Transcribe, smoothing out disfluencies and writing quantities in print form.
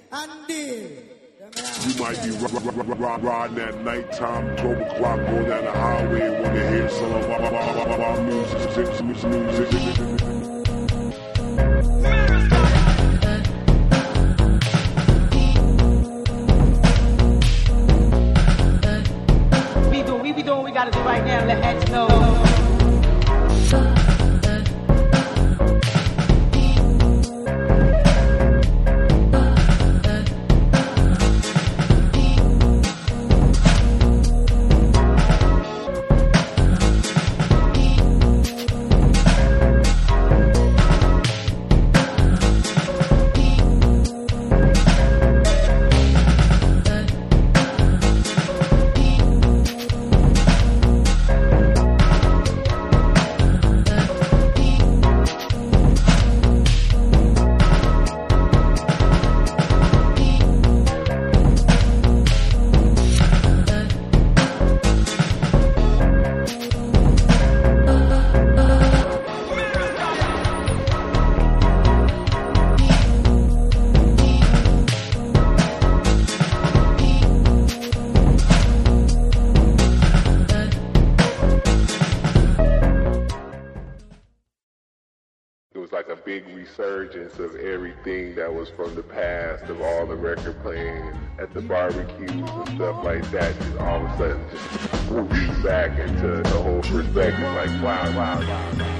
You might be riding at nighttime, 12 o'clock, going down the highway and want to hear some of our music. We be doing what we gotta do right now, let X know. Resurgence of everything that was from the past, of all the record playing at the barbecues and stuff like that, just all of a sudden just back into the whole perspective, like wow.